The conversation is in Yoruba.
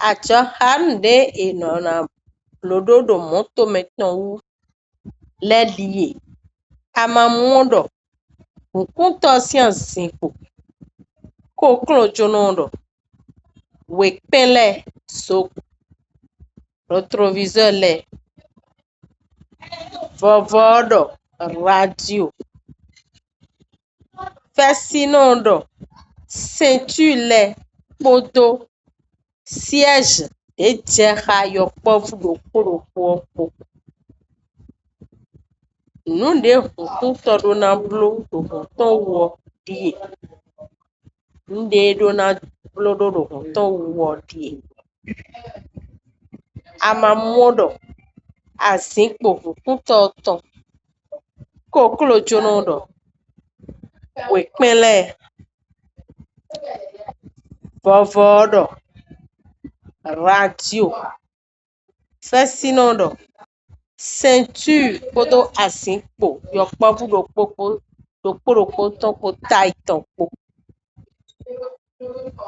Atsɔ hande enɔna loɖoɖo mɔtometɔwu le lie. Amamuoɖɔ. Ŋkuntɔ sia zikpo. Koklo dzonoɖɔ. Wekpele so. Retroviseur le. Vovoɖɔ. Radio. Fesinoɖɔ. Ceinture le kpoto. Siège edzexa yɔkpɔvu ɖokpoɖokpowo. Nuɖe ŋkuntɔ ɖona blo ɖohotɔ wɔ die. Nuɖe ɖona blo ɖo ɖohotɔ wɔ die. Amamuoɖɔ. Azikpo ŋkuntɔ tɔ. Koklo dzonoɖɔ. Wekpele. Vovoɖɔ. Radio. Fesinoɖɔ. Ceinture kpoto azikpo yɔkpɔvu ɖokpoɖokpo tɔ kpo taitɔ kpo.